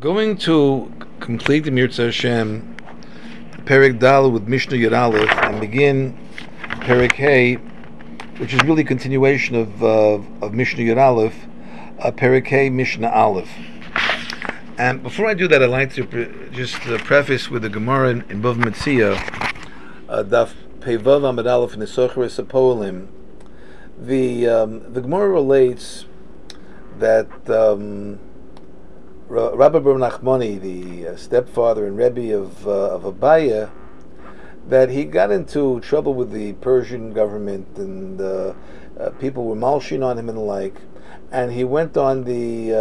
Going to complete the Mirza Hashem Perek Dal with Mishnah Yud Aleph and begin Perek Hey, which is really a continuation of Mishnah Yud Aleph, Perek Hey Mishnah Aleph. And before I do that, I'd like to preface with the Gemara in Bava Metzia, Daf Peivav Amud Aleph in the Socheres Apolim. The Gemara relates that Rabbi Bar Nachmani, the stepfather and Rebbe of Abaye, that he got into trouble with the Persian government, and people were malshin on him and the like, and he went on the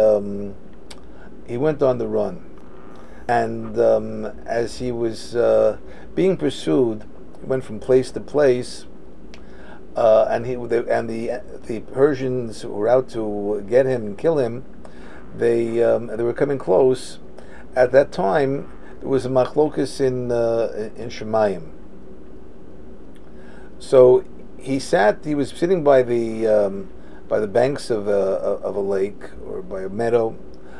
run, and as he was being pursued, he went from place to place, and the Persians who were out to get him and kill him, they were coming close. At that time, there was a machlokas in Shemayim. So he was sitting by the banks of a lake or by a meadow,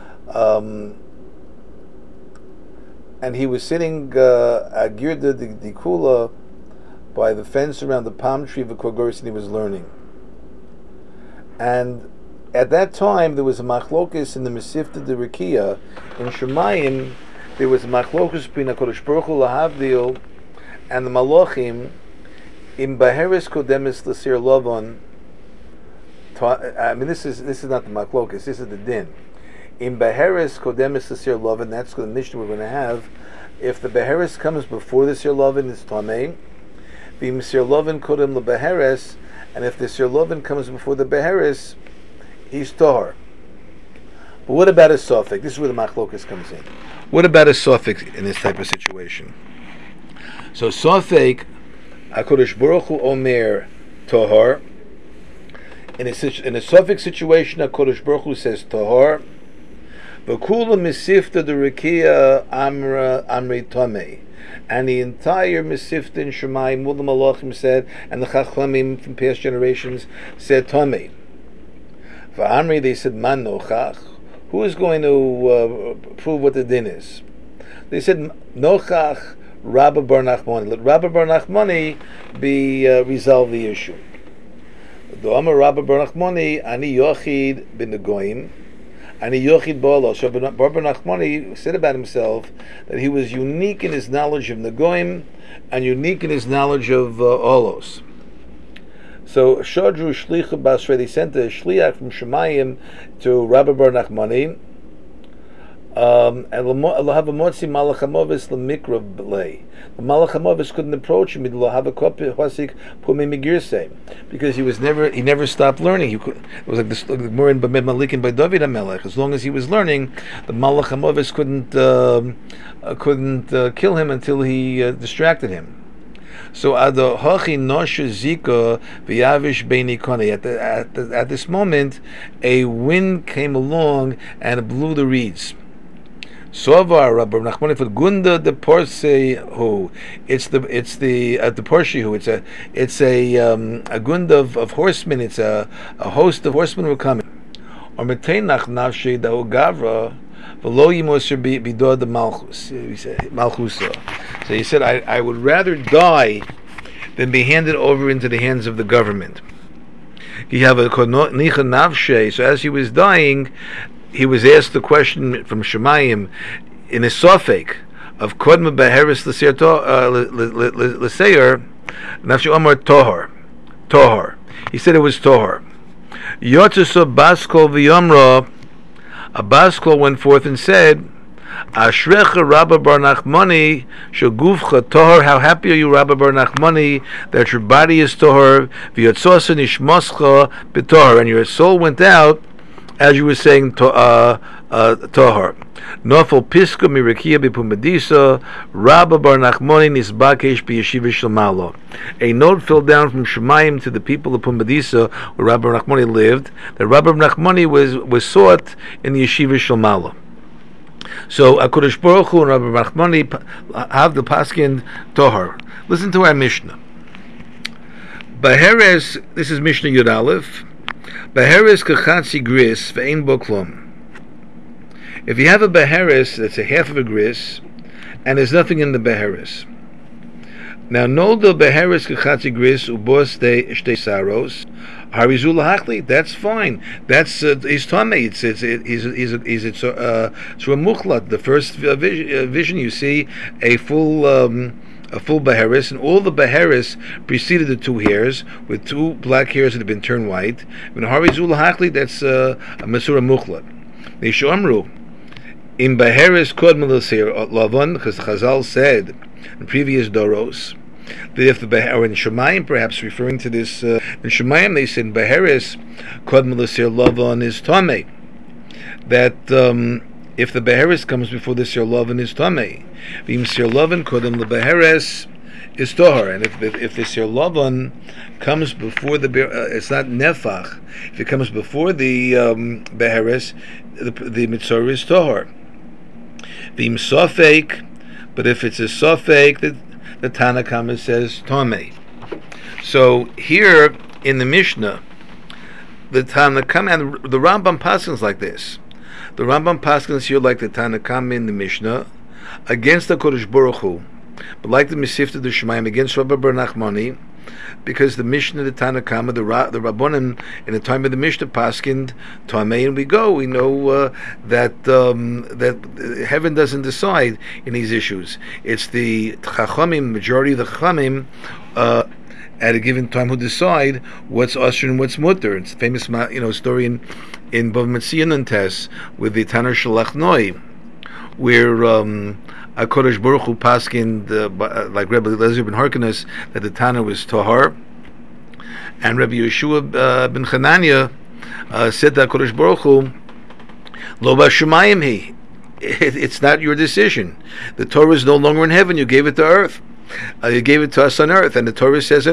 and he was sitting agirda the kula by the fence around the palm tree of a kogoris, and he was learning. And at that time, there was a machlokes in the Mesivta de Rikiya. In Shemayim, there was a machlokes between HaKadosh Baruch Hu Lahavdil and the Malachim in Baheres Kodemis L'Sir Lovon. I mean, this is not the machlokes, this is the din. In Baheres Kodemis L'Sir Lovon, that's the Mishnah we're going to have. If the Baheres comes before the Sir Lovon, it's Tamei. The Sir Lovon Kodem LeBaheres, and if the Sir Lovon comes before the Baheres, he's tahor. But what about a sofek? This is where the machlokas comes in. What about a sofek in this type of situation? So sofek, HaKadosh Baruch Hu Omer tahor. In a sofek situation, HaKadosh Baruch Hu says tahor. V'kula misifta de Rikiya amri tamei. And the entire Mesivta in Shemayim, all the Malachim said, and the Chachamim from past generations said tamei. For Amri, they said, Man nochach. Who is going to prove what the din is? They said, Nochach Rabbi Bar Nachmani. Let Rabbi Bar Nachmani be resolve the issue. The Amar Rabbi Bar Nachmani, Ani Yochid bin the Goyim, Ani Yochid Ba'alo. So Rabbi Bar Nachmani said about himself that he was unique in his knowledge of the Goyim and unique in his knowledge of Olos. So Shadru Shlicha Basra, they sent a shliach from Shemayim to Rabbi Bar Nachmani, and Lahavamotzi Malachamovis Lemikra Lei. The Malachamovis couldn't approach him because he never stopped learning. It was like the Gemara in Bamid Malikin by David HaMelech. As long as he was learning, the Malachamovis couldn't kill him until he distracted him. So at this moment, a wind came along and it blew the reeds. Sovar Rabbi Nachmani for Gunda de Porsehu. It's the Porshehu. It's a gund of horsemen. It's a host of horsemen were coming. Or Meteinach Nafshi Dahu Gavra. So he said, I would rather die than be handed over into the hands of the government. So as he was dying, he was asked the question from Shemayim in a sofek of Kodma Beheres L'Seir, Nafshi Omar Tohar. He said it was Tohar. Yotzuso Baskol V'Yomra. A Baskol went forth and said, Ashrecha Rabbi Bar Nachmani Shagufcha Tohar. How happy are you, Rabbi Bar Nachmani, that your body is Tohar, V'yotzosa Nishmoscha B'Tohar, and your soul went out as you were saying Tohar. Nofel Piska Mirakia B'Pumbedisa, Rabbi Bar Nachmani Nisbakesh B'Yeshiva Shalmalo. A note fell down from Shemayim to the people of Pumbedisa, where Rabbi Bar Nachmani lived, that Rabbi Bar Nachmani was sought in the Yeshiva Shalmalo. So HaKadosh Baruch Hu and Rabbi Bar Nachmani have the paskin Tohar. Listen to our Mishnah. Baheres, this is Mishnah Yud Aleph. Baheres kachatzi gris ve'ein bo klum. If you have a beheris that's a half of a gris, and there's nothing in the beheris. Now, no the beheris kachatzi gris ubos de saros. Harizul lahachli. That's fine. That's he's tamei. It's a muchlat. The first vision you see a full beheris, and all the beheris preceded the two hairs with two black hairs that have been turned white. When harizul lahachli, that's a masura muchlat. They shomru in beheris kod melasir lavan, because the Chazal said in previous doros that if the or in Shemayim, perhaps referring to this in Shemayim, they said beheris kod melasir lavan is tamei. That if the beheris comes before the sir lavan is tamei, v'im sir lavan kodem the beheris is tohar, and if the sir lavan comes before the it's not nefach. If it comes before the beheris, the mitzvah is tohar. V'im sofek, but if it's a sofek, the Tana Kama says tamei. So here in the Mishnah, the Tana Kama and the Rambam paskins like this. The Rambam paskins here like the Tana Kama in the Mishnah against the Kodesh Baruch Hu, but like the Mesivta D'Shemayim against Rabbi Bar Nachmani, because the Mishnah, the Tana Kama, the Rabbonim in the time of the Mishnah paskind tamei, and we know that heaven doesn't decide in these issues. It's the Chachamim, majority of the Chachamim, at a given time who decide what's usher and what's mutter. It's a famous story in Bava Metzia and Tess with the Tanur Shalach Noi, where HaKadosh Baruch Hu paskind like Rebbe Eliezer ben Harkanas that the Tana was Tahar, and Rebbe Yeshua ben Chananya said that HaKadosh Baruch Hu Lo b'shamayim hi. It's not your decision. The Torah is no longer in heaven. You gave it to earth. You gave it to us on earth, and the Torah says,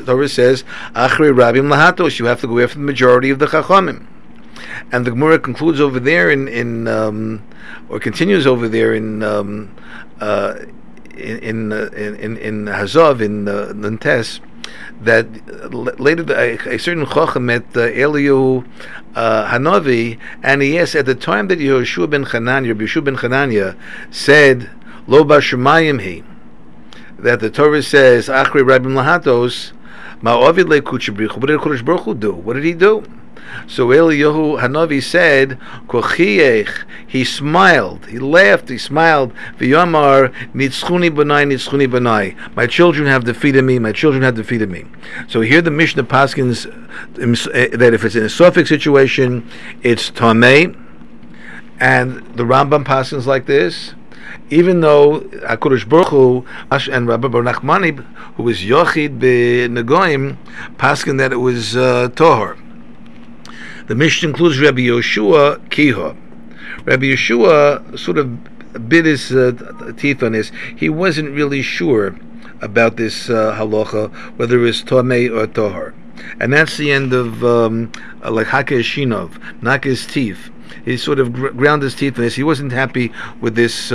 "Achri Rabim Lahatos." You have to go after the majority of the Chachamim. And the Gemara concludes over there or continues over there in Hazav in Nantes, that later a certain Chacham met Eliyahu Hanavi, and he asked at the time that Yeshua ben Chananya said Lo b'shamayim hi, that the Torah says Achri Rabim Lahatos Ma'ovid le'kuchabrichu. What did Kodesh Baruch Hu do? What did he do? So Eliyahu Hanavi said, Kochiech, he smiled, he laughed, he smiled, V'yamar, Nitzchuni Banai, my children have defeated me, my children have defeated me. So here the Mishnah paskins that if it's in a suffix situation, it's Tamei, and the Rambam paskins like this, even though HaKadosh Baruch Hu and Rabbi Bar Nachmani, who was Yochid B'Negoim, paskin that it was Tohar. The Mishnah includes Rabbi Yoshua Kiha. Rabbi Yoshua sort of bit his teeth on this. He wasn't really sure about this halacha, whether it was Tomei or Tohar. And that's the end of like Hake Shinov, knock his teeth. He sort of ground his teeth on this. He wasn't happy with this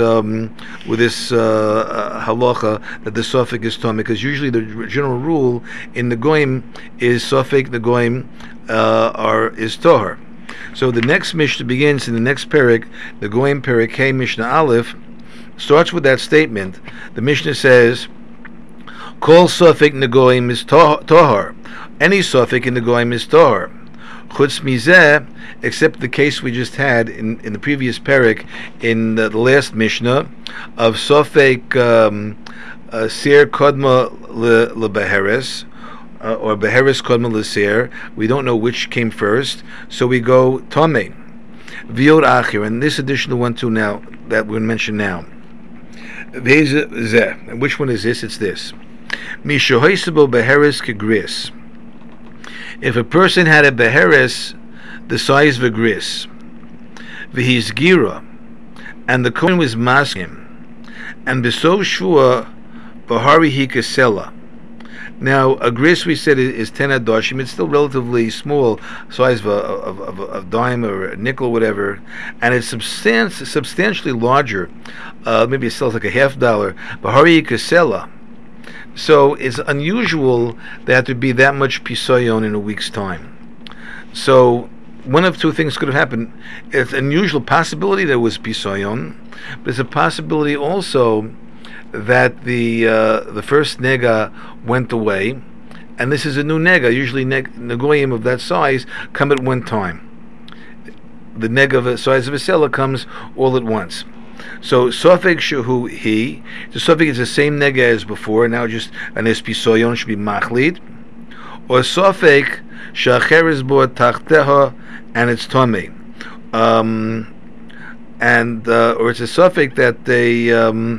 halacha that the suffix is Tomei, because usually the general rule in the Goim is suffix, the Goim is Tohar. So the next Mishnah begins in the next parak, the Goim Parak Hey Mishnah Aleph, starts with that statement. The Mishnah says, Kol suffix negoim is Tohar. Any suffix in the Goim is Tohar. Chutz mizeh, except the case we just had in the previous parak, in the last Mishnah, of suffix Sir Kodma leBeheres, or Beheres Kodma L'Seir. We don't know which came first, so we go Tomei. V'yod Achir, and this additional one too now, that we'll mention now. V'ezeh, and which one is this? It's this. Mishahoisabo Beheres Kegris. If a person had a Beheres the size of a gris, V'his Gira, and the coin was maskim, and B'sov Shvua Bahari Hikasela. Now, a gris we said is 10 adoshim. It's still relatively small, size of a dime or a nickel, or whatever, and it's substantially larger. Maybe it sells like a $50. Bahari kasela. So it's unusual that there to be that much pisayon in a week's time. So one of two things could have happened. It's an unusual possibility that it was pisoyon, but it's a possibility also that the first nega went away, and this is a new nega. Usually negoyim of that size come at one time. The nega of the size of a seller comes all at once. So sofek shehu he, the sofek is the same nega as before. Now just an espisoyon should be machlid, or sofek shacher is bo tachteha and it's tomei, and or it's a sofek that they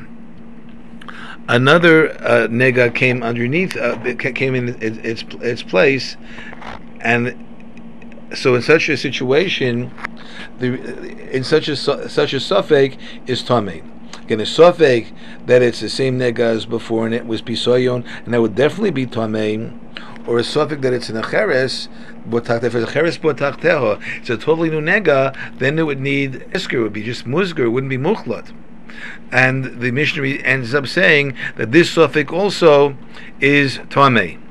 another nega came underneath, came in its place, and so in such a situation, in such a suffix is tamei. Again, a suffix that it's the same nega as before and it was pisoyon, and that would definitely be tamei, or a suffix that it's an acheres, it's a totally new nega, then it would need isker, it would be just musger, it wouldn't be muchlat. And the missionary ends up saying that this suffix also is tamei.